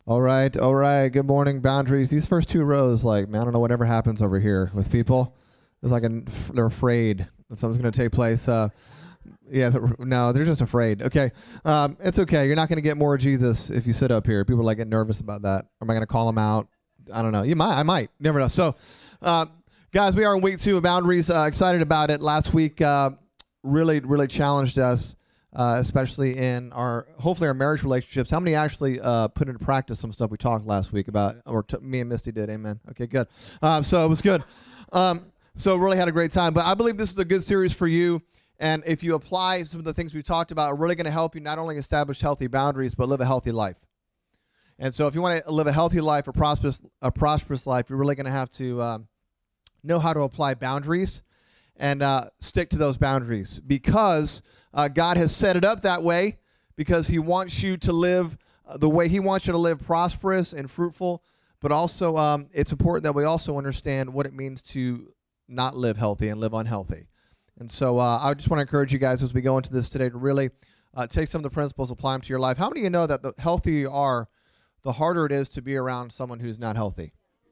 All right, all right. Good morning, Boundaries. These first two rows, like, man, I don't know whatever happens over here with people. It's like they're afraid that something's going to take place. Yeah, no, they're just afraid. Okay, it's okay. You're not going to get more of Jesus if you sit up here. People are like getting nervous about that. Am I going to call them out? I don't know. You might. I might. Never know. So, guys, we are in week 2 of Boundaries. Excited about it. Last week really challenged us. Especially in hopefully our marriage relationships. How many actually put into practice some stuff we talked last week about, or me and Misty did? Amen. Okay, good. So it was good. So really had a great time. But I believe this is a good series for you. And if you apply some of the things we talked about, are really going to help you not only establish healthy boundaries, but live a healthy life. And so if you want to live a healthy life, a prosperous life, you're really going to have to know how to apply boundaries and stick to those boundaries, because God has set it up that way, because he wants you to live the way he wants you to live, prosperous and fruitful. But also it's important that we also understand what it means to not live healthy and live unhealthy. And so I just want to encourage you guys as we go into this today to really take some of the principles, apply them to your life. How many of you know that the healthier you are, the harder it is to be around someone who's not healthy?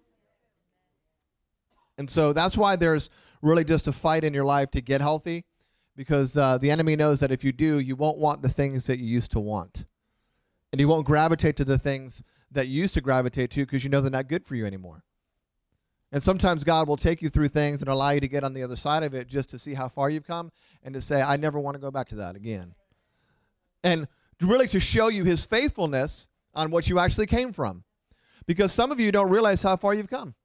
And so that's why there's really just a fight in your life to get healthy, because the enemy knows that if you do, you won't want the things that you used to want. And you won't gravitate to the things that you used to gravitate to because you know they're not good for you anymore. And sometimes God will take you through things and allow you to get on the other side of it just to see how far you've come and to say, I never want to go back to that again. And really to show you his faithfulness on what you actually came from. Because some of you don't realize how far you've come.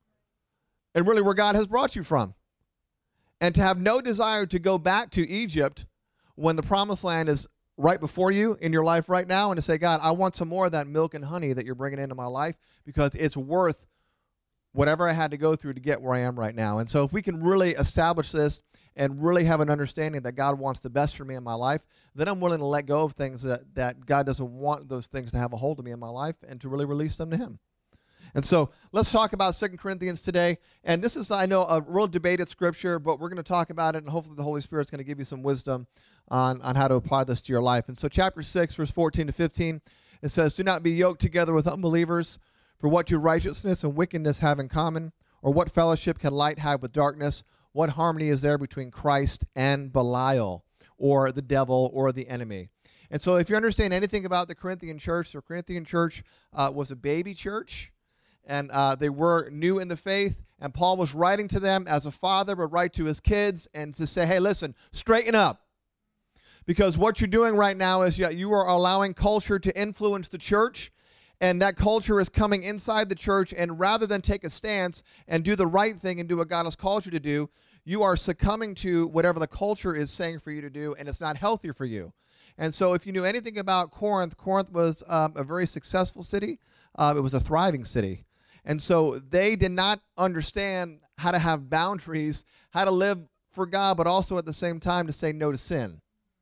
And really where God has brought you from. And to have no desire to go back to Egypt when the promised land is right before you in your life right now, and to say, God, I want some more of that milk and honey that you're bringing into my life, because it's worth whatever I had to go through to get where I am right now. And so if we can really establish this and really have an understanding that God wants the best for me in my life, then I'm willing to let go of things that God doesn't want those things to have a hold of me in my life, and to really release them to him. And so let's talk about 2 Corinthians today. And this is, I know, a real debated scripture, but we're going to talk about it, and hopefully the Holy Spirit's going to give you some wisdom on how to apply this to your life. And so chapter 6, verse 14 to 15, it says, do not be yoked together with unbelievers, for what do righteousness and wickedness have in common? Or what fellowship can light have with darkness? What harmony is there between Christ and Belial, or the devil, or the enemy? And so if you understand anything about the Corinthian church was a baby church. And they were new in the faith, and Paul was writing to them as a father would write to his kids, and to say, hey, listen, straighten up. Because what you're doing right now is you are allowing culture to influence the church, and that culture is coming inside the church, and rather than take a stance and do the right thing and do what God has called you to do, you are succumbing to whatever the culture is saying for you to do, and it's not healthy for you. And so if you knew anything about Corinth, Corinth was a very successful city. It was a thriving city. And so they did not understand how to have boundaries, how to live for God, but also at the same time to say no to sin.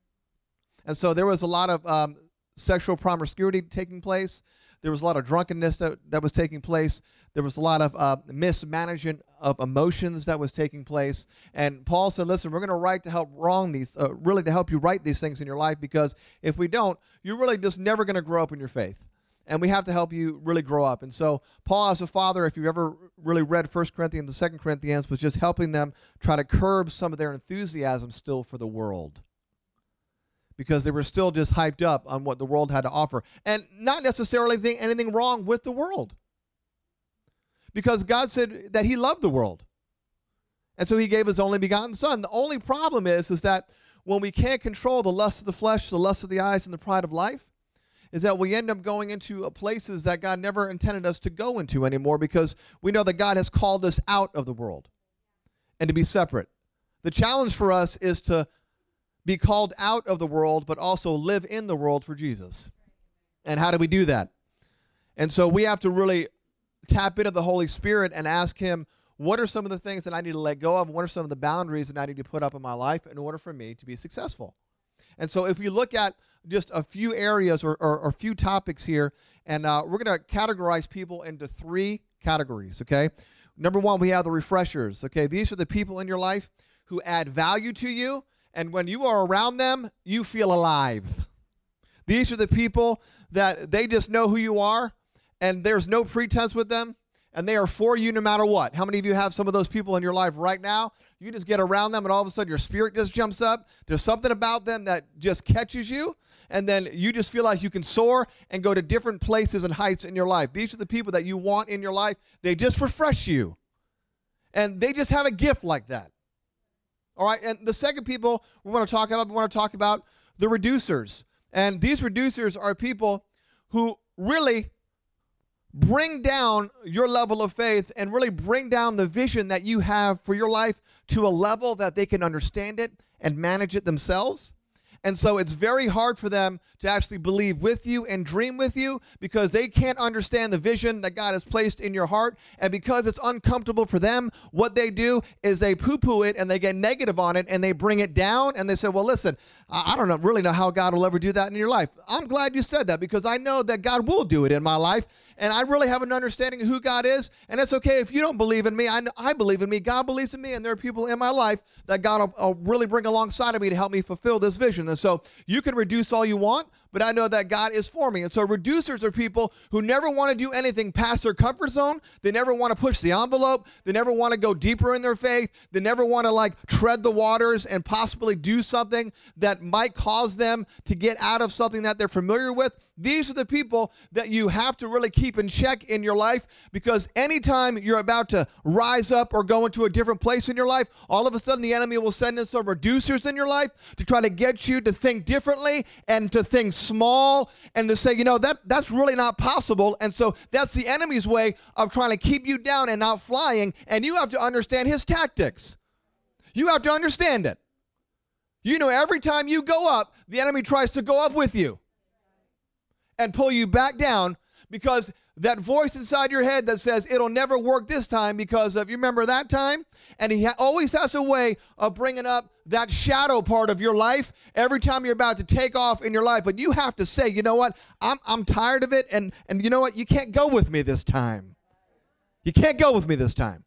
And so there was a lot of sexual promiscuity taking place. There was a lot of drunkenness that was taking place. There was a lot of mismanagement of emotions that was taking place. And Paul said, listen, we're going to write to help really to help you right these things in your life, because if we don't, you're really just never going to grow up in your faith. And we have to help you really grow up. And so Paul, as a father, if you've ever really read 1 Corinthians and 2 Corinthians, was just helping them try to curb some of their enthusiasm still for the world, because they were still just hyped up on what the world had to offer. And not necessarily think anything wrong with the world, because God said that he loved the world. And so he gave his only begotten son. The only problem is that when we can't control the lust of the flesh, the lust of the eyes, and the pride of life, is that we end up going into places that God never intended us to go into anymore, because we know that God has called us out of the world and to be separate. The challenge for us is to be called out of the world, but also live in the world for Jesus. And how do we do that? And so we have to really tap into the Holy Spirit and ask him, what are some of the things that I need to let go of? What are some of the boundaries that I need to put up in my life in order for me to be successful? And so if we look at just a few areas or a few topics here, and we're going to categorize people into 3 categories, okay? Number 1, we have the refreshers, okay? These are the people in your life who add value to you, and when you are around them, you feel alive. These are the people that they just know who you are, and there's no pretense with them, and they are for you no matter what. How many of you have some of those people in your life right now? You just get around them, and all of a sudden your spirit just jumps up. There's something about them that just catches you, and then you just feel like you can soar and go to different places and heights in your life. These are the people that you want in your life. They just refresh you, and they just have a gift like that. All right, and the second people we want to talk about the reducers. And these reducers are people who really bring down your level of faith and really bring down the vision that you have for your life to a level that they can understand it and manage it themselves. And so it's very hard for them to actually believe with you and dream with you because they can't understand the vision that God has placed in your heart. And because it's uncomfortable for them, what they do is they poo-poo it and they get negative on it and they bring it down and they say, well, listen, I don't really know how God will ever do that in your life. I'm glad you said that because I know that God will do it in my life. And I really have an understanding of who God is. And it's okay if you don't believe in me. I believe in me. God believes in me. And there are people in my life that God will really bring alongside of me to help me fulfill this vision. And so you can reduce all you want, but I know that God is for me. And so reducers are people who never want to do anything past their comfort zone. They never want to push the envelope. They never want to go deeper in their faith. They never want to tread the waters and possibly do something that might cause them to get out of something that they're familiar with. These are the people that you have to really keep in check in your life, because anytime you're about to rise up or go into a different place in your life, all of a sudden the enemy will send in some reducers in your life to try to get you to think differently and to think small and to say, that's really not possible. And so that's the enemy's way of trying to keep you down and not flying. And you have to understand his tactics. You have to understand it. Every time you go up, the enemy tries to go up with you and pull you back down, because that voice inside your head that says it'll never work this time because of, you remember that time? And he always has a way of bringing up that shadow part of your life every time you're about to take off in your life. But you have to say, you know what? I'm tired of it. And you know what? You can't go with me this time. You can't go with me this time.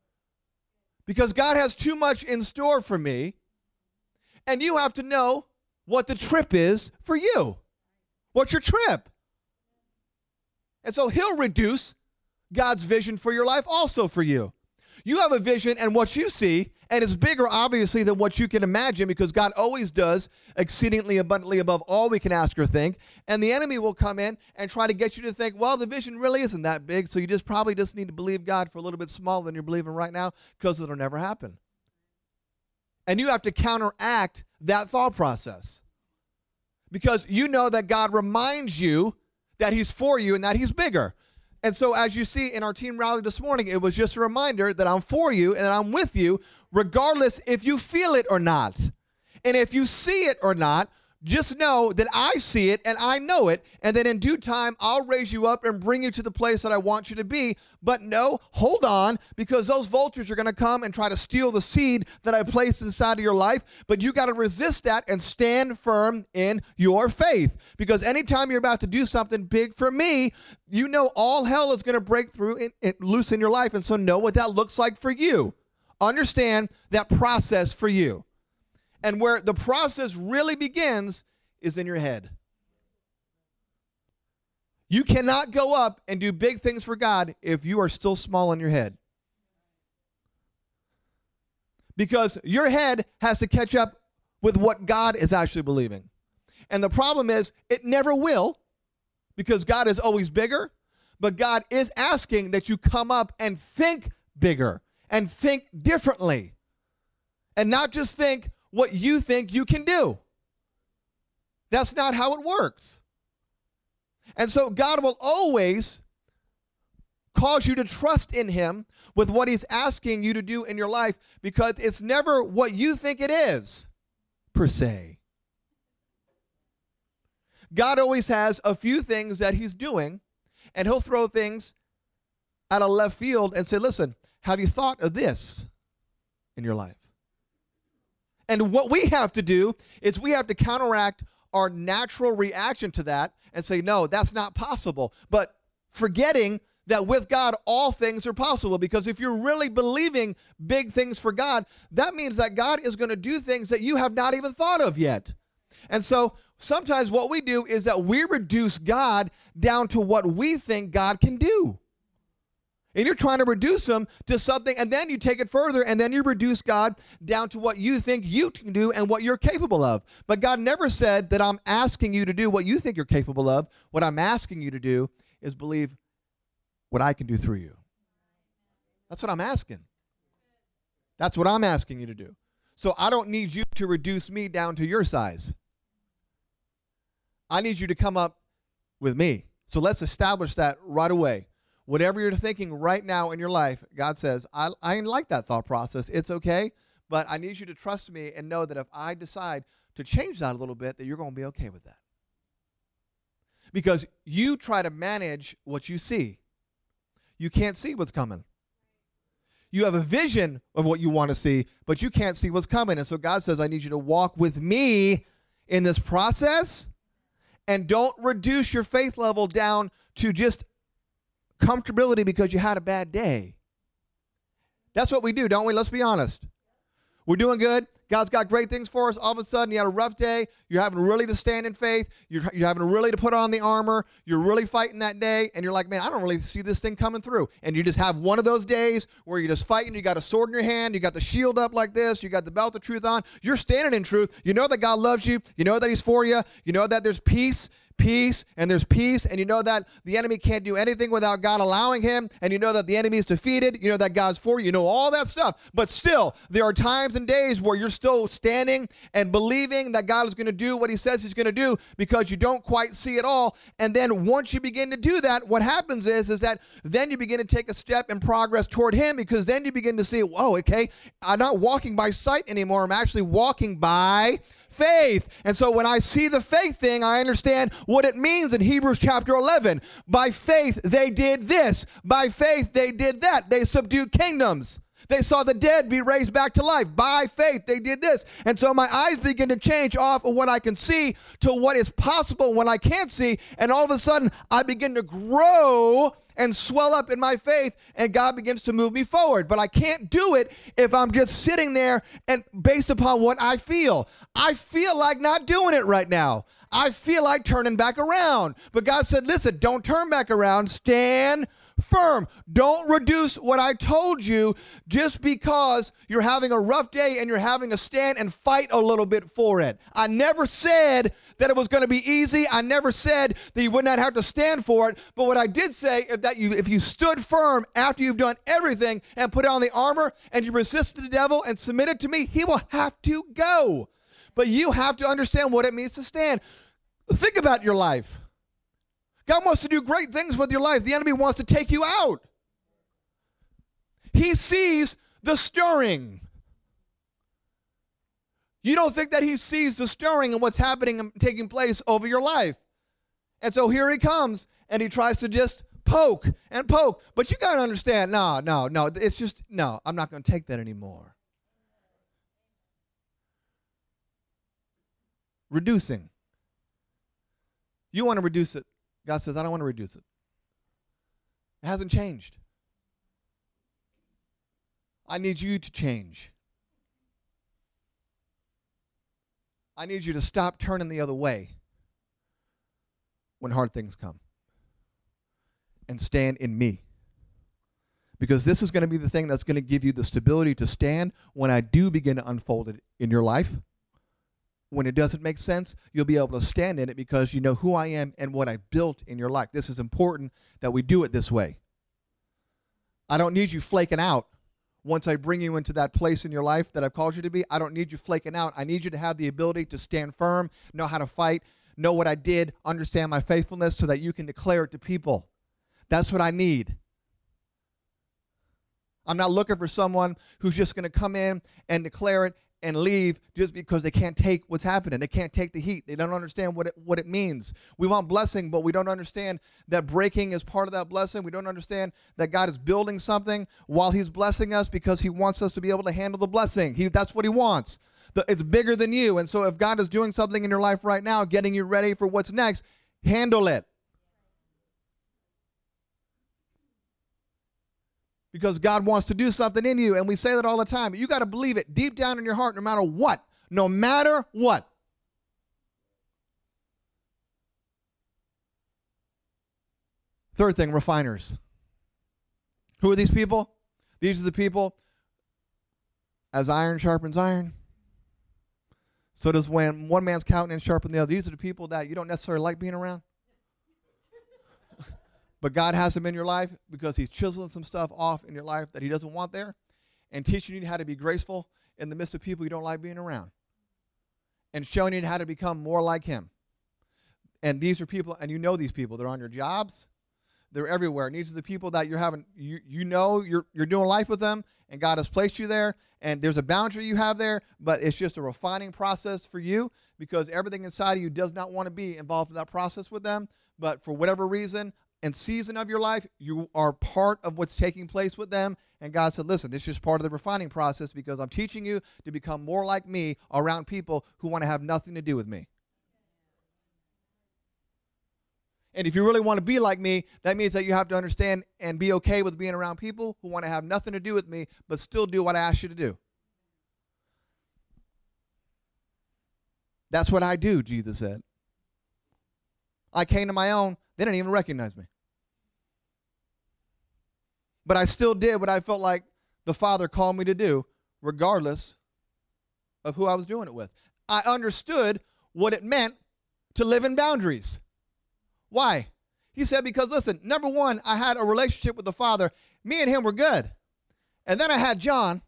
Because God has too much in store for me. And you have to know what the trip is for you. What's your trip? And so he'll reduce God's vision for your life also for you. You have a vision and what you see, and it's bigger obviously than what you can imagine, because God always does exceedingly abundantly above all we can ask or think. And the enemy will come in and try to get you to think, well, the vision really isn't that big, so you probably just need to believe God for a little bit smaller than you're believing right now, because it'll never happen. And you have to counteract that thought process, because you know that God reminds you that he's for you and that he's bigger. And so as you see in our team rally this morning, it was just a reminder that I'm for you and I'm with you regardless if you feel it or not. And if you see it or not, just know that I see it and I know it, and then in due time, I'll raise you up and bring you to the place that I want you to be. But no, hold on, because those vultures are going to come and try to steal the seed that I placed inside of your life. But you got to resist that and stand firm in your faith, because anytime you're about to do something big for me, all hell is going to break through loose in your life. And so know what that looks like for you. Understand that process for you. And where the process really begins is in your head. You cannot go up and do big things for God if you are still small in your head. Because your head has to catch up with what God is actually believing. And the problem is, it never will, because God is always bigger. But God is asking that you come up and think bigger and think differently. And not just think what you think you can do. That's not how it works. And so God will always cause you to trust in him with what he's asking you to do in your life, because it's never what you think it is, per se. God always has a few things that he's doing, and he'll throw things out of left field and say, listen, have you thought of this in your life? And what we have to do is we have to counteract our natural reaction to that and say, no, that's not possible. But forgetting that with God, all things are possible. Because if you're really believing big things for God, that means that God is going to do things that you have not even thought of yet. And so sometimes what we do is that we reduce God down to what we think God can do. And you're trying to reduce him to something, and then you take it further, and then you reduce God down to what you think you can do and what you're capable of. But God never said that I'm asking you to do what you think you're capable of. What I'm asking you to do is believe what I can do through you. That's what I'm asking. That's what I'm asking you to do. So I don't need you to reduce me down to your size. I need you to come up with me. So let's establish that right away. Whatever you're thinking right now in your life, God says, I like that thought process. It's okay, but I need you to trust me and know that if I decide to change that a little bit, that you're going to be okay with that. Because you try to manage what you see. You can't see what's coming. You have a vision of what you want to see, but you can't see what's coming. And so God says, I need you to walk with me in this process, and don't reduce your faith level down to just comfortability because you had a bad day. That's what we do, don't we? Let's be honest. We're doing good. God's got great things for us. All of a sudden, you had a rough day. You're having really to stand in faith. You're having really to put on the armor. You're really fighting that day. And you're like, man, I don't really see this thing coming through. And you just have one of those days where you're just fighting. You got a sword in your hand. You got the shield up like this. You got the belt of truth on. You're standing in truth. You know that God loves you. You know that he's for you. You know that there's peace, and there's peace, and you know that the enemy can't do anything without God allowing him, and you know that the enemy is defeated, you know that God's for you, you know all that stuff. But still, there are times and days where you're still standing and believing that God is going to do what he says he's going to do because you don't quite see it all. And then once you begin to do that, what happens is that then you begin to take a step in progress toward him, because then you begin to see, whoa, okay, I'm not walking by sight anymore. I'm actually walking by faith. And so when I see the faith thing, I understand what it means in Hebrews chapter 11. By faith, they did this. By faith, they did that. They subdued kingdoms. They saw the dead be raised back to life. By faith, they did this. And so my eyes begin to change off of what I can see to what is possible when I can't see. And all of a sudden, I begin to grow and swell up in my faith, and God begins to move me forward. But I can't do it if I'm just sitting there and based upon what I feel. I feel like not doing it right now. I feel like turning back around. But God said, listen, don't turn back around. Stand firm. Don't reduce what I told you just because you're having a rough day and you're having to stand and fight a little bit for it. I never said that it was going to be easy. I never said that you would not have to stand for it. But what I did say is that if you stood firm after you've done everything and put on the armor and you resisted the devil and submitted to me, he will have to go. But you have to understand what it means to stand. Think about your life. God wants to do great things with your life. The enemy wants to take you out. He sees the stirring. You don't think that he sees the stirring and what's happening and taking place over your life. And so here he comes, and he tries to just poke and poke. But you got to understand, no, it's just, no, I'm not going to take that anymore. Reducing. You want to reduce it. God says, I don't want to reduce it. It hasn't changed. I need you to change. I need you to stop turning the other way when hard things come and stand in me. Because this is going to be the thing that's going to give you the stability to stand when I do begin to unfold it in your life. When it doesn't make sense, you'll be able to stand in it because you know who I am and what I've built in your life. This is important that we do it this way. I don't need you flaking out once I bring you into that place in your life that I've called you to be. I don't need you flaking out. I need you to have the ability to stand firm, know how to fight, know what I did, understand my faithfulness so that you can declare it to people. That's what I need. I'm not looking for someone who's just going to come in and declare it and leave just because they can't take what's happening. They can't take the heat. They don't understand what it means. We want blessing, but we don't understand that breaking is part of that blessing. We don't understand that God is building something while he's blessing us because he wants us to be able to handle the blessing. That's what he wants. It's bigger than you. And so if God is doing something in your life right now, getting you ready for what's next, handle it. Because God wants to do something in you, and we say that all the time. You got to believe it deep down in your heart, no matter what. No matter what. Third thing, refiners. Who are these people? These are the people, as iron sharpens iron, so does when one man's countenance sharpen the other. These are the people that you don't necessarily like being around. But God has them in your life because he's chiseling some stuff off in your life that he doesn't want there and teaching you how to be graceful in the midst of people you don't like being around and showing you how to become more like him. And these are people, and you know these people. They're on your jobs. They're everywhere. And these are the people that you're having, you know you're doing life with them, and God has placed you there, and there's a boundary you have there, but it's just a refining process for you because everything inside of you does not want to be involved in that process with them. But for whatever reason and season of your life, you are part of what's taking place with them. And God said, listen, this is just part of the refining process because I'm teaching you to become more like me around people who want to have nothing to do with me. And if you really want to be like me, that means that you have to understand and be okay with being around people who want to have nothing to do with me, but still do what I ask you to do. That's what I do, Jesus said. I came to my own. They didn't even recognize me. But I still did what I felt like the Father called me to do, regardless of who I was doing it with. I understood what it meant to live in boundaries. Why? He said, because listen, number one, I had a relationship with the Father. Me and him were good. And then I had John.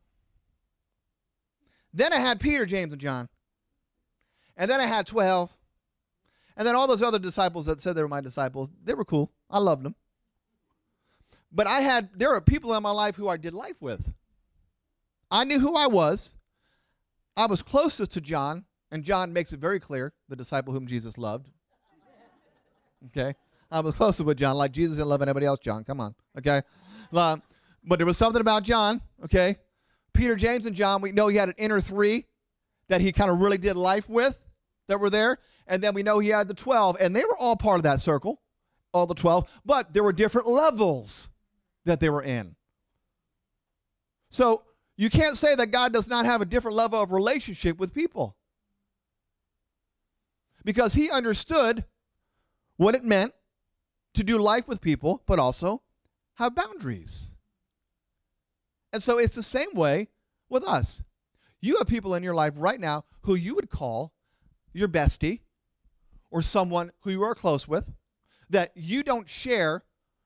Then I had Peter, James, and John. And then I had 12. And then all those other disciples that said they were my disciples, they were cool. I loved them. But there are people in my life who I did life with. I knew who I was. I was closest to John, and John makes it very clear, the disciple whom Jesus loved. Okay? I was closest with John, like Jesus didn't love anybody else, John. Come on. Okay? But there was something about John, okay? Peter, James, and John, we know he had an inner three that he kind of really did life with that were there. And then we know he had the 12, and they were all part of that circle, all the 12, but there were different levels that they were in. So you can't say that God does not have a different level of relationship with people because he understood what it meant to do life with people, but also have boundaries. And so it's the same way with us. You have people in your life right now who you would call your bestie or someone who you are close with that you don't share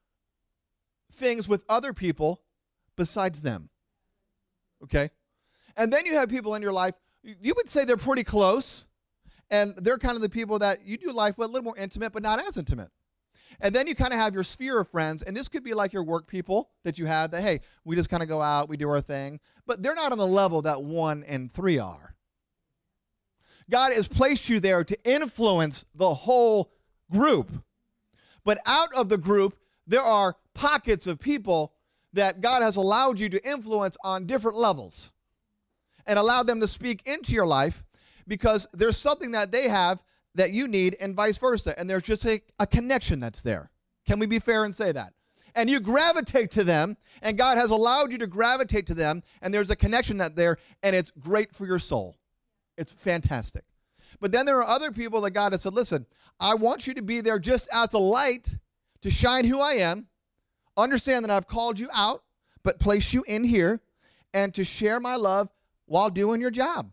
things with other people besides them. Okay? And then you have people in your life, you would say they're pretty close, and they're kind of the people that you do life with, a little more intimate, but not as intimate. And then you kind of have your sphere of friends, and this could be like your work people that you have that, hey, we just kind of go out, we do our thing. But they're not on the level that 1 and 3 are. God has placed you there to influence the whole group. But out of the group, there are pockets of people that God has allowed you to influence on different levels and allowed them to speak into your life because there's something that they have that you need and vice versa. And there's just a connection that's there. Can we be fair and say that? And you gravitate to them, and God has allowed you to gravitate to them, and there's a connection that's there, and it's great for your soul. It's fantastic. But then there are other people that God has said, listen, I want you to be there just as a light to shine who I am, understand that I've called you out, but place you in here, and to share my love while doing your job.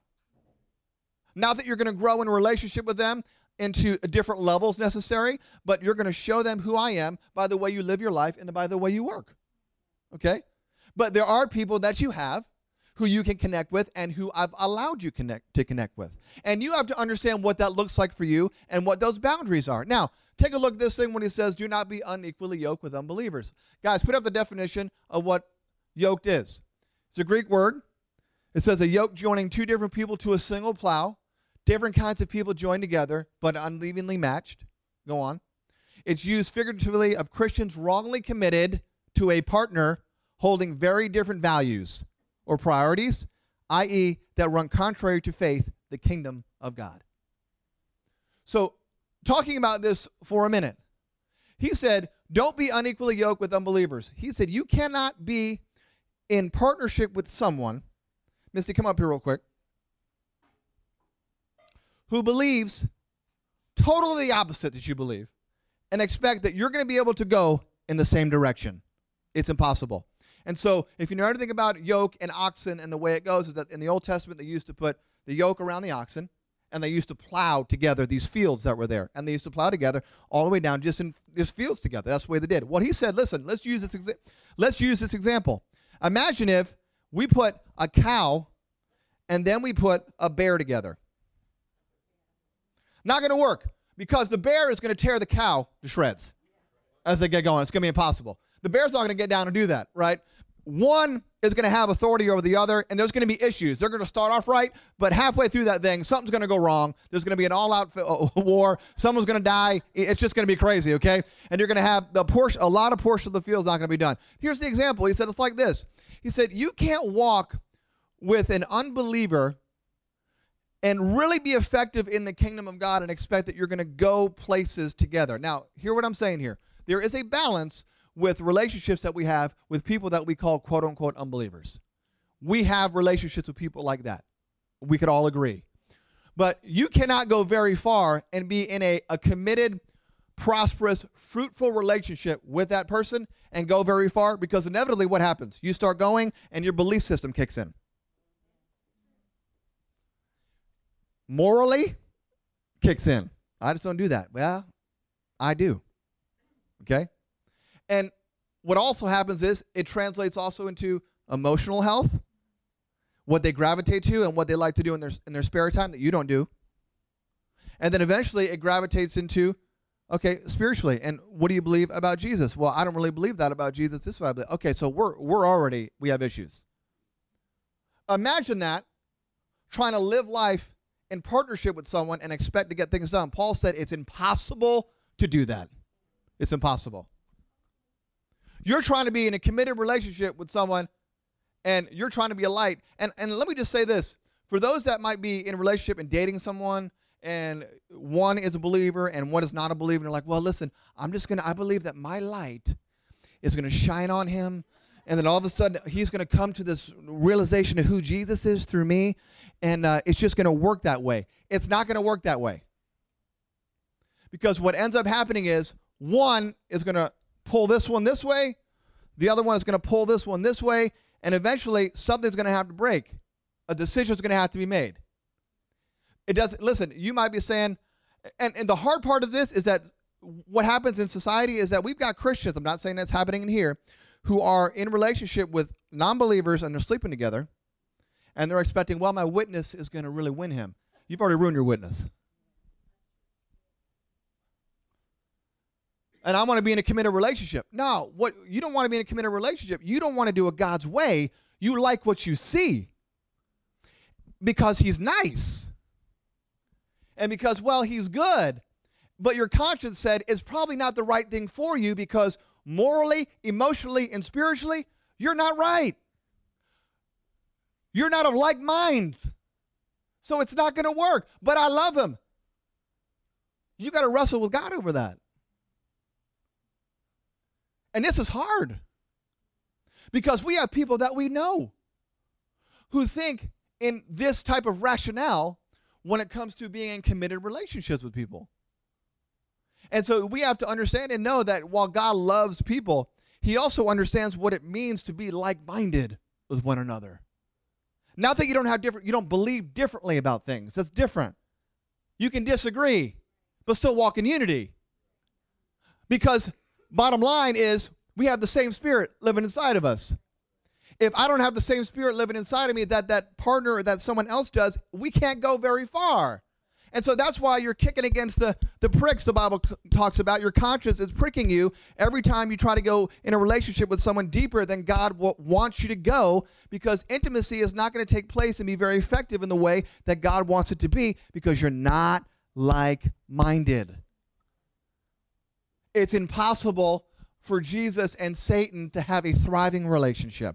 Not that you're going to grow in a relationship with them into different levels necessary, but you're going to show them who I am by the way you live your life and by the way you work. Okay? But there are people that you have who you can connect with and who I've allowed you to connect with. And you have to understand what that looks like for you and what those boundaries are. Now, take a look at this thing when he says, do not be unequally yoked with unbelievers. Guys, put up the definition of what yoked is. It's a Greek word. It says a yoke joining two different people to a single plow. Different kinds of people joined together, but unevenly matched. Go on. It's used figuratively of Christians wrongly committed to a partner holding very different values or priorities, i.e., that run contrary to faith, the kingdom of God. So, talking about this for a minute, he said, don't be unequally yoked with unbelievers. He said, you cannot be in partnership with someone, Misty, come up here real quick, who believes totally the opposite that you believe and expect that you're going to be able to go in the same direction. It's impossible. And so if you know anything about yoke and oxen and the way it goes is that in the Old Testament they used to put the yoke around the oxen and they used to plow together these fields that were there. And they used to plow together all the way down just in these fields together. That's the way they did. Well, he said, listen, let's use this example. Imagine if we put a cow and then we put a bear together. Not going to work because the bear is going to tear the cow to shreds as they get going. It's going to be impossible. The bear's not going to get down and do that, right? One is going to have authority over the other, and there's going to be issues. They're going to start off right, but halfway through that thing, something's going to go wrong. There's going to be an all-out war. Someone's going to die. It's just going to be crazy, okay? And you're going to have a lot of portion of the field's not going to be done. Here's the example. He said it's like this. He said, you can't walk with an unbeliever and really be effective in the kingdom of God and expect that you're going to go places together. Now, hear what I'm saying here. There is a balance with relationships that we have with people that we call quote-unquote unbelievers. We have relationships with people like that. We could all agree. But you cannot go very far and be in a committed, prosperous, fruitful relationship with that person and go very far because inevitably what happens? You start going and your belief system kicks in. Morally, kicks in. I just don't do that. Well, I do. Okay? And what also happens is it translates also into emotional health, what they gravitate to and what they like to do in their spare time that you don't do. And then eventually it gravitates into, okay, spiritually. And what do you believe about Jesus? Well, I don't really believe that about Jesus. This is what I believe. Okay, so we have issues. Imagine that, trying to live life in partnership with someone and expect to get things done. Paul said it's impossible to do that. It's impossible. You're trying to be in a committed relationship with someone and you're trying to be a light. And let me just say this. For those that might be in a relationship and dating someone and one is a believer and one is not a believer, and they're like, well, listen, I believe that my light is going to shine on him. And then all of a sudden, he's going to come to this realization of who Jesus is through me. And it's just going to work that way. It's not going to work that way. Because what ends up happening is one is going to pull this one this way. The other one is going to pull this one this way. And eventually, something's going to have to break. A decision is going to have to be made. It doesn't, listen, you might be saying, and the hard part of this is that what happens in society is that we've got Christians, I'm not saying that's happening in here, who are in relationship with non-believers and they're sleeping together and they're expecting, well, my witness is going to really win him. You've already ruined your witness. And I want to be in a committed relationship. No, you don't want to be in a committed relationship. You don't want to do it God's way. You like what you see because he's nice and because, well, he's good. But your conscience said it's probably not the right thing for you because morally, emotionally, and spiritually, you're not right. You're not of like mind. So it's not going to work. But I love him. You got to wrestle with God over that. And this is hard. Because we have people that we know who think in this type of rationale when it comes to being in committed relationships with people. And so we have to understand and know that while God loves people, he also understands what it means to be like-minded with one another. Not that you don't believe differently about things. That's different. You can disagree, but still walk in unity. Because bottom line is we have the same spirit living inside of us. If I don't have the same spirit living inside of me that partner or that someone else does, we can't go very far. And so that's why you're kicking against the pricks the Bible talks about. Your conscience is pricking you every time you try to go in a relationship with someone deeper than God wants you to go, because intimacy is not going to take place and be very effective in the way that God wants it to be because you're not like-minded. It's impossible for Jesus and Satan to have a thriving relationship.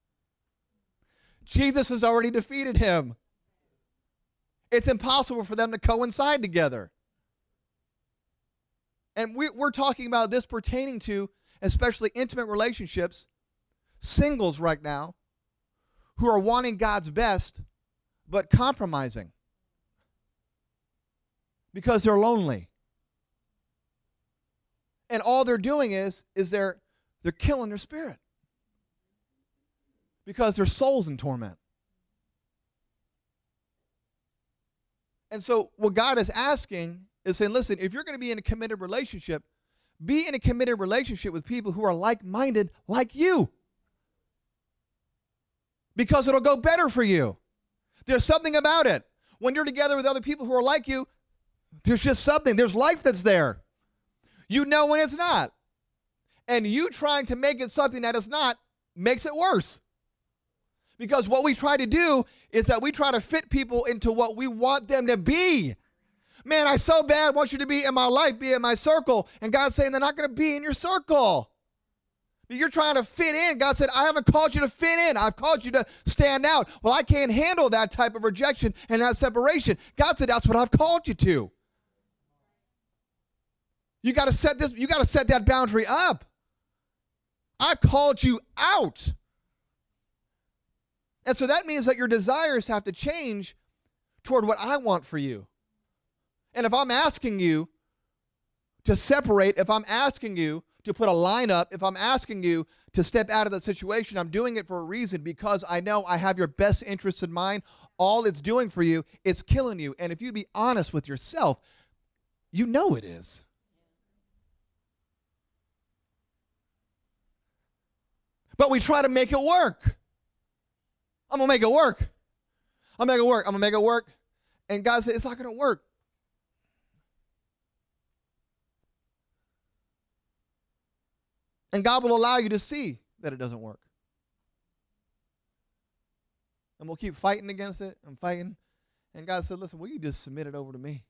Jesus has already defeated him. It's impossible for them to coincide together. And we're talking about this pertaining to especially intimate relationships, singles right now, who are wanting God's best, but compromising because they're lonely. And all they're doing is they're killing their spirit because their soul's in torment. And so what God is asking is saying, listen, if you're going to be in a committed relationship, be in a committed relationship with people who are like-minded like you. Because it'll go better for you. There's something about it. When you're together with other people who are like you, there's just something. There's life that's there. You know when it's not. And you trying to make it something that it's not makes it worse. Because what we try to do is that we try to fit people into what we want them to be. Man, I so bad want you to be in my life, be in my circle. And God's saying they're not going to be in your circle. You're trying to fit in. God said, I haven't called you to fit in. I've called you to stand out. Well, I can't handle that type of rejection and that separation. God said, that's what I've called you to. You got to set that boundary up. I've called you out. And so that means that your desires have to change toward what I want for you. And if I'm asking you to separate, if I'm asking you to put a line up, if I'm asking you to step out of the situation, I'm doing it for a reason, because I know I have your best interests in mind. All it's doing for you is killing you. And if you be honest with yourself, you know it is. But we try to make it work. I'm going to make it work. I'm going to make it work. And God said, it's not going to work. And God will allow you to see that it doesn't work. And we'll keep fighting against it and fighting. And God said, listen, will you just submit it over to me?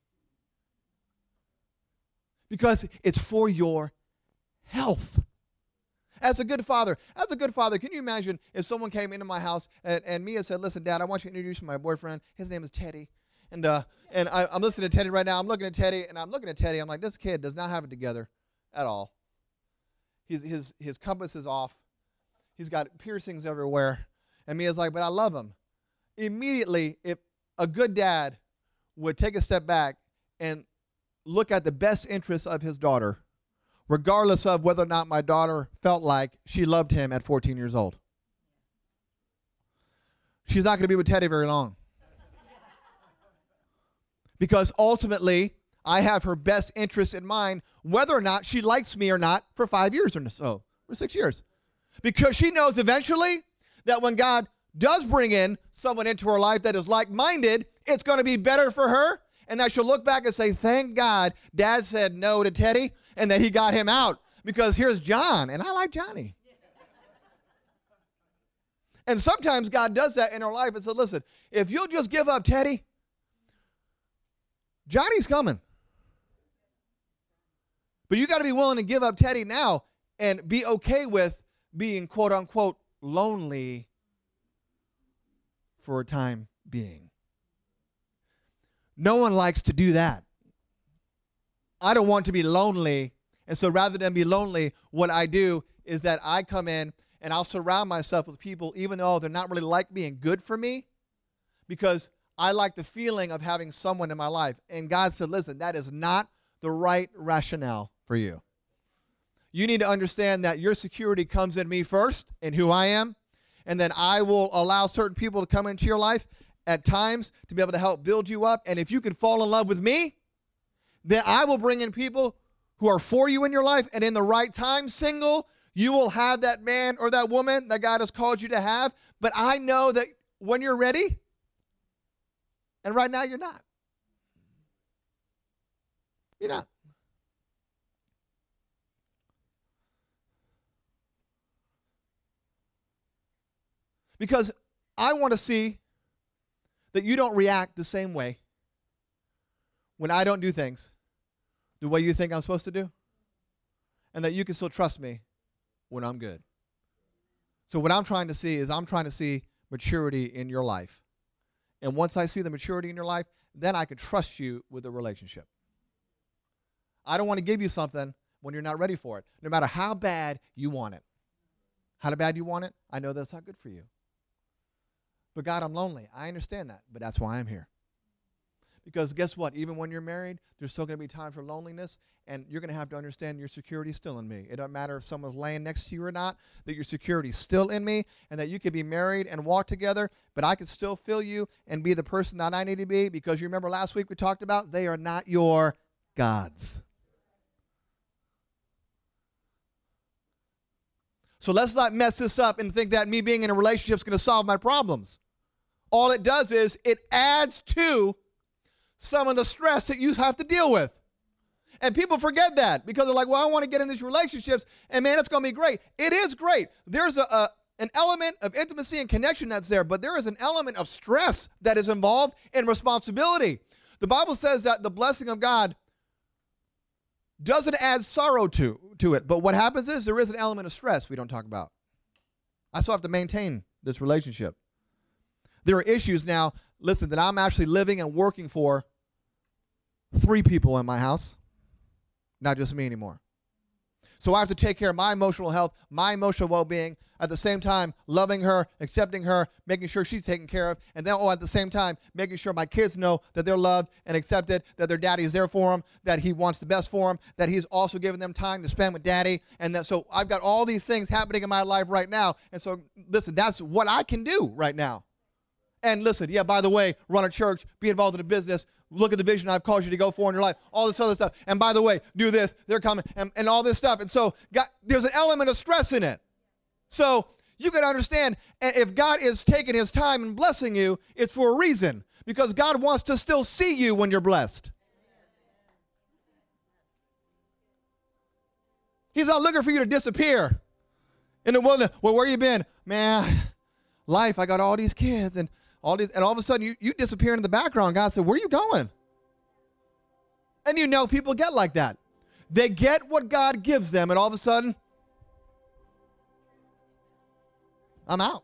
Because it's for your health. As a good father, can you imagine if someone came into my house and Mia said, listen, Dad, I want you to introduce you to my boyfriend. His name is Teddy. And I'm listening to Teddy right now. I'm looking at Teddy. I'm like, this kid does not have it together at all. His compass is off. He's got piercings everywhere. And Mia's like, but I love him. Immediately, if a good dad would take a step back and look at the best interests of his daughter, regardless of whether or not my daughter felt like she loved him at 14 years old. She's not going to be with Teddy very long. Because ultimately, I have her best interests in mind, whether or not she likes me or not, for 5 years or so, or 6 years. Because she knows eventually that when God does bring in someone into her life that is like-minded, it's going to be better for her, and that she'll look back and say, thank God Dad said no to Teddy, and that he got him out, because here's John, and I like Johnny. And sometimes God does that in our life and says, listen, if you'll just give up Teddy, Johnny's coming. But you got to be willing to give up Teddy now and be okay with being, quote unquote, lonely for a time being. No one likes to do that. I don't want to be lonely. And so rather than be lonely, what I do is that I come in and I'll surround myself with people, even though they're not really like me and good for me, because I like the feeling of having someone in my life. And God said, listen, that is not the right rationale for you. You need to understand that your security comes in me first, in who I am, and then I will allow certain people to come into your life at times to be able to help build you up. And if you can fall in love with me, then I will bring in people who are for you in your life, and in the right time, single, you will have that man or that woman that God has called you to have. But I know that when you're ready, and right now you're not. You're not. Because I want to see that you don't react the same way when I don't do things the way you think I'm supposed to do, and that you can still trust me when I'm good. So what I'm trying to see is I'm trying to see maturity in your life. And once I see the maturity in your life, then I can trust you with the relationship. I don't want to give you something when you're not ready for it, no matter how bad you want it. How bad you want it, I know that's not good for you. But God, I'm lonely. I understand that, but that's why I'm here. Because guess what? Even when you're married, there's still going to be times for loneliness, and you're going to have to understand your security is still in me. It doesn't matter if someone's laying next to you or not, that your security is still in me, and that you could be married and walk together, but I could still feel you and be the person that I need to be, because you remember last week we talked about they are not your gods. So let's not mess this up and think that me being in a relationship is going to solve my problems. All it does is it adds to some of the stress that you have to deal with. And people forget that because they're like, well, I want to get in these relationships, and man, it's going to be great. It is great. There's an element of intimacy and connection that's there, but there is an element of stress that is involved in responsibility. The Bible says that the blessing of God doesn't add sorrow to it, but what happens is there is an element of stress we don't talk about. I still have to maintain this relationship. There are issues now, listen, that I'm actually living and working for 3 people in my house, not just me anymore. So I have to take care of my emotional health, my emotional well-being, at the same time loving her, accepting her, making sure she's taken care of, and then at the same time making sure my kids know that they're loved and accepted, that their daddy is there for them, that he wants the best for them, that he's also giving them time to spend with daddy, and that so I've got all these things happening in my life right now, and so listen, that's what I can do right now. And listen, yeah, by the way, run a church, be involved in a business, look at the vision I've called you to go for in your life, all this other stuff. And by the way, do this, they're coming, and all this stuff. And so there's an element of stress in it. So you can understand, if God is taking his time and blessing you, it's for a reason. Because God wants to still see you when you're blessed. He's not looking for you to disappear in the wilderness. Well, where you been? Man, life, I got all these kids and all of a sudden you disappear into the background. God said, where are you going? And you know people get like that. They get what God gives them, and all of a sudden, I'm out.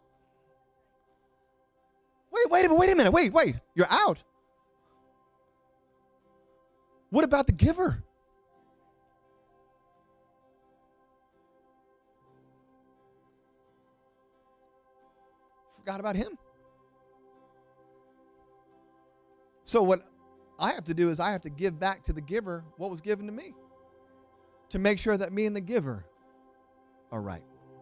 Wait a minute. Wait. You're out. What about the giver? Forgot about him. So what I have to do is I have to give back to the giver what was given to me, to make sure that me and the giver are right.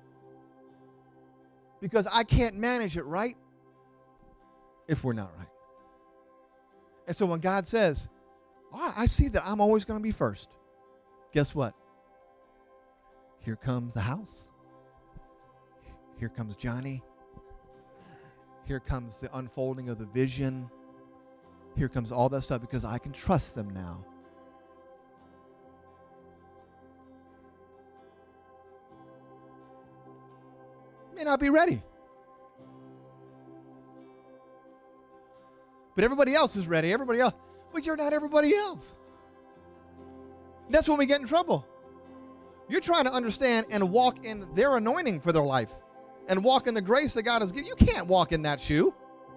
Because I can't manage it right if we're not right. And so when God says, oh, I see that I'm always going to be first, guess what? Here comes the house. Here comes Johnny. Here comes the unfolding of the vision. Here comes all that stuff because I can trust them now. May not be ready. But everybody else is ready. Everybody else. But you're not everybody else. That's when we get in trouble. You're trying to understand and walk in their anointing for their life and walk in the grace that God has given. You can't walk in that shoe.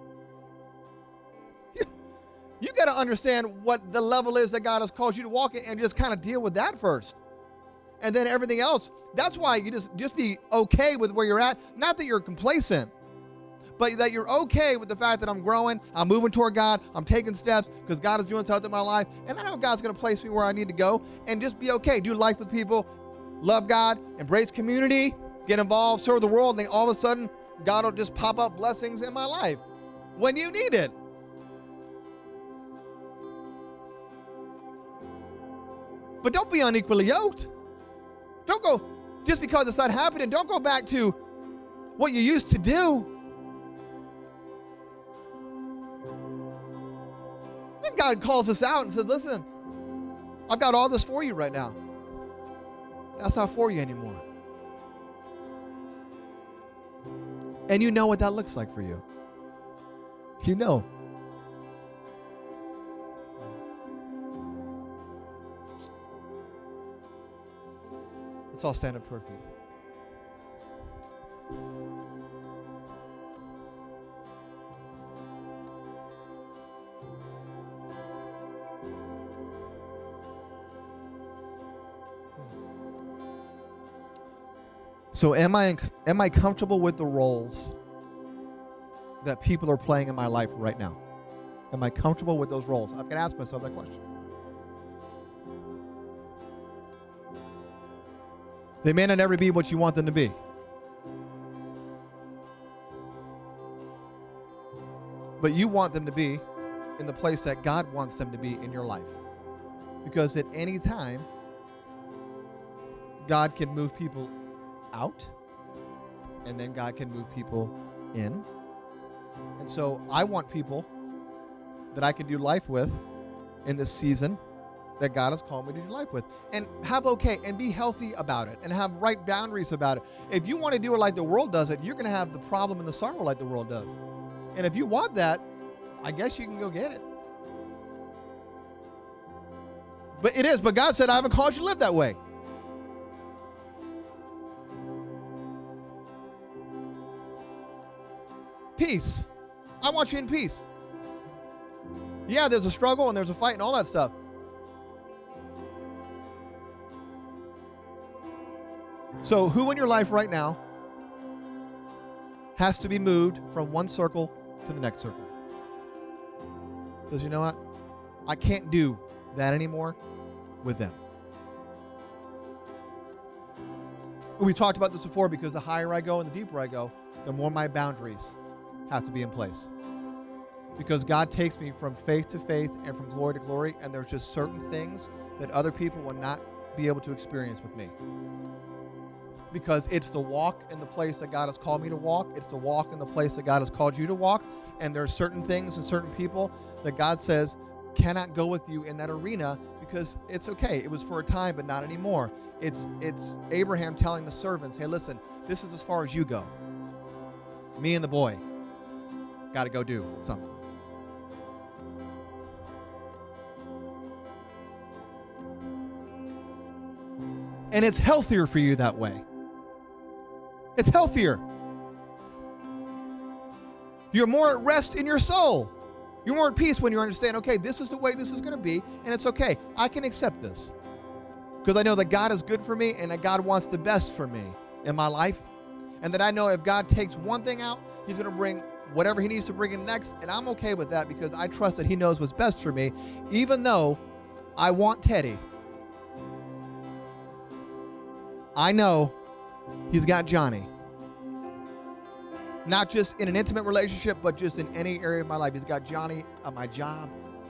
You got to understand what the level is that God has called you to walk in and just kind of deal with that first. And then everything else, that's why you just be okay with where you're at. Not that you're complacent, but that you're okay with the fact that I'm growing, I'm moving toward God, I'm taking steps because God is doing something in my life. And I know God's going to place me where I need to go, and just be okay. Do life with people, love God, embrace community, get involved, serve the world, and then all of a sudden, God will just pop up blessings in my life when you need it. But don't be unequally yoked. Don't go, just because it's not happening, don't go back to what you used to do. Then God calls us out and says, listen, I've got all this for you right now. That's not for you anymore. And you know what that looks like for you. You know. Let's all stand up to our feet. So am I comfortable with the roles that people are playing in my life right now? Am I comfortable with those roles? I've got to ask myself that question. They may not ever be what you want them to be. But you want them to be in the place that God wants them to be in your life. Because at any time, God can move people out, and then God can move people in. And so I want people that I can do life with in this season that God has called me to do life with. And and be healthy about it, and have right boundaries about it. If you want to do it like the world does it, you're going to have the problem and the sorrow like the world does. And if you want that, I guess you can go get it. But God said, I haven't called you to live that way. Peace. I want you in peace. Yeah, there's a struggle and there's a fight and all that stuff. So who in your life right now has to be moved from one circle to the next circle? Says, you know what? I can't do that anymore with them. We talked about this before, because the higher I go and the deeper I go, the more my boundaries have to be in place. Because God takes me from faith to faith and from glory to glory, and there's just certain things that other people will not be able to experience with me. Because it's the walk in the place that God has called me to walk. It's the walk in the place that God has called you to walk. And there are certain things and certain people that God says cannot go with you in that arena, because it's okay. It was for a time, but not anymore. It's Abraham telling the servants, hey, listen, this is as far as you go. Me and the boy got to go do something. And it's healthier for you that way. It's healthier. You're more at rest in your soul. You're more at peace when you understand, okay, this is the way this is going to be, and it's okay. I can accept this. Because I know that God is good for me, and that God wants the best for me in my life. And that I know if God takes one thing out, He's going to bring whatever He needs to bring in next, and I'm okay with that, because I trust that He knows what's best for me, even though I want Teddy. I know He's got Johnny. Not just in an intimate relationship, but just in any area of my life. He's got Johnny at my job.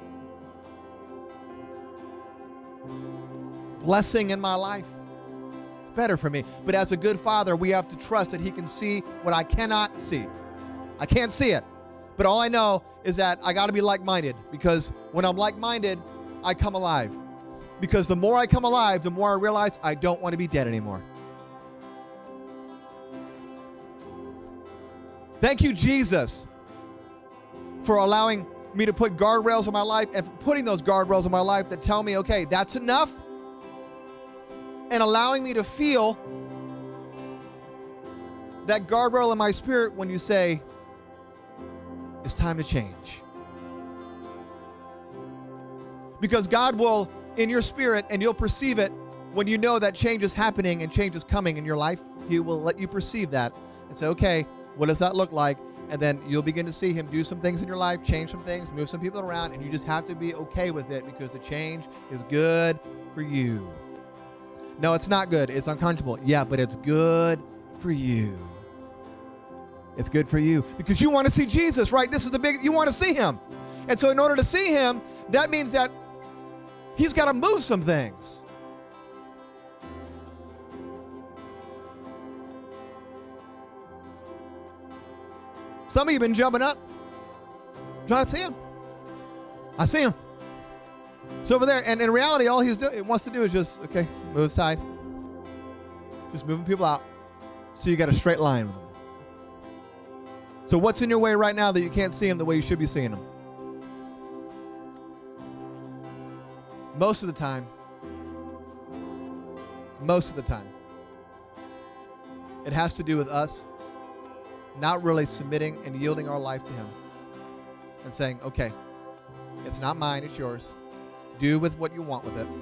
Blessing in my life. It's better for me. But as a good father, we have to trust that He can see what I cannot see. I can't see it. But all I know is that I got to be like-minded, because when I'm like-minded, I come alive. Because the more I come alive, the more I realize I don't want to be dead anymore. Thank you, Jesus, for allowing me to put guardrails in my life, and for putting those guardrails in my life that tell me, okay, that's enough, and allowing me to feel that guardrail in my spirit when you say, it's time to change. Because God will, in your spirit, and you'll perceive it when you know that change is happening and change is coming in your life. He will let you perceive that and say, okay, what does that look like? And then you'll begin to see Him do some things in your life, change some things, move some people around, and you just have to be okay with it, because the change is good for you. No, it's not good. It's uncomfortable. Yeah, but it's good for you. It's good for you because you want to see Jesus, right? This is you want to see Him. And so in order to see Him, that means that He's got to move some things. Some of you have been jumping up, trying to see Him. I see Him. It's over there. And in reality, all He wants to do is just, okay, move aside. Just moving people out. So you got a straight line with Him. So what's in your way right now that you can't see Him the way you should be seeing Him? Most of the time, it has to do with us not really submitting and yielding our life to Him and saying, okay, it's not mine, it's yours. Do with what you want with it.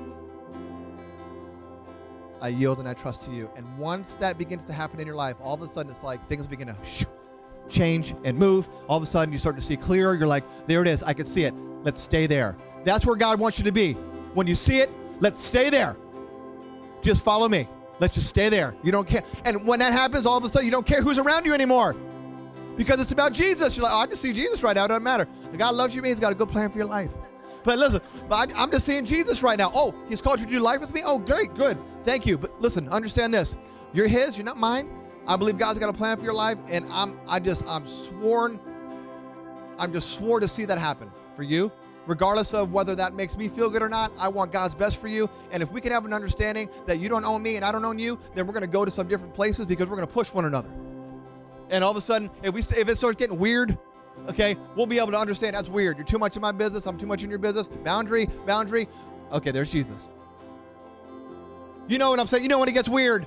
I yield and I trust to you. And once that begins to happen in your life, all of a sudden it's like things begin to change, and move. All of a sudden, you start to see clearer. You're like, there it is. I can see it. Let's stay there. That's where God wants you to be. When you see it, let's stay there. Just follow me. Let's just stay there. You don't care. And when that happens, all of a sudden, you don't care who's around you anymore. Because it's about Jesus. You're like, oh, I just see Jesus right now. It doesn't matter. God loves you. He's got a good plan for your life. But listen, I'm just seeing Jesus right now. Oh, he's called you to do life with me? Oh, great, good. Thank you. But listen, understand this. You're his. You're not mine. I believe God's got a plan for your life. And I'm just swore to see that happen for you. Regardless of whether that makes me feel good or not, I want God's best for you. And if we can have an understanding that you don't own me and I don't own you, then we're going to go to some different places because we're going to push one another. And all of a sudden, if it starts getting weird, okay, we'll be able to understand that's weird. You're too much in my business. I'm too much in your business. Boundary. Okay, there's Jesus. You know what I'm saying? You know when it gets weird.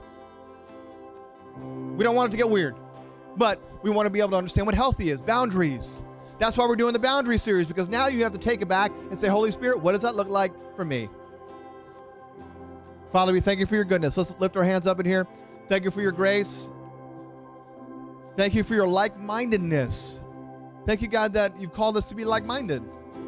We don't want it to get weird. But we want to be able to understand what healthy is. Boundaries. That's why we're doing the boundary series, because now you have to take it back and say, Holy Spirit, what does that look like for me? Father, we thank you for your goodness. Let's lift our hands up in here. Thank you for your grace. Thank you for your like-mindedness. Thank you, God, that you've called us to be like-minded.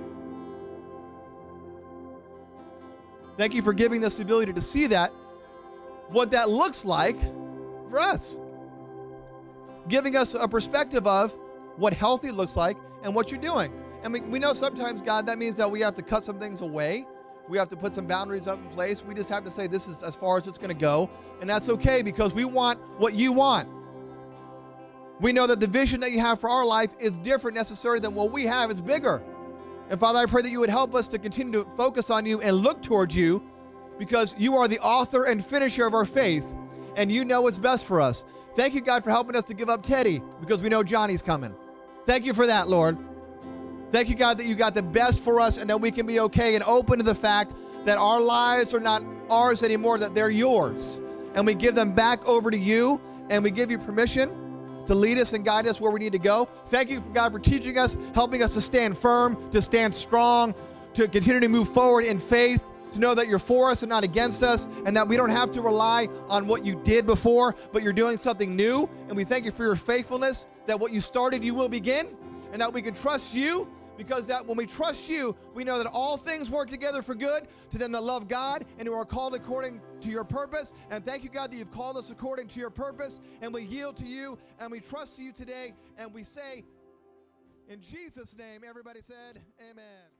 Thank you for giving us the ability to see that, what that looks like for us. Giving us a perspective of what healthy looks like and what you're doing. And we know sometimes, God, that means that we have to cut some things away. We have to put some boundaries up in place. We just have to say this is as far as it's going to go. And that's okay because we want what you want. We know that the vision that you have for our life is different necessarily than what we have. It's bigger. And Father, I pray that you would help us to continue to focus on you and look towards you because you are the author and finisher of our faith and you know what's best for us. Thank you, God, for helping us to give up Teddy because we know Johnny's coming. Thank you for that, Lord. Thank you, God, that you got the best for us and that we can be okay and open to the fact that our lives are not ours anymore, that they're yours. And we give them back over to you and we give you permission to lead us and guide us where we need to go. Thank you, God, for teaching us, helping us to stand firm, to stand strong, to continue to move forward in faith, to know that you're for us and not against us, and that we don't have to rely on what you did before, but you're doing something new. And we thank you for your faithfulness, that what you started, you will begin, and that we can trust you, because that when we trust you, we know that all things work together for good to them that love God and who are called according to your purpose. And thank you, God, that you've called us according to your purpose, and we yield to you, and we trust you today, and we say, in Jesus' name, everybody said, amen.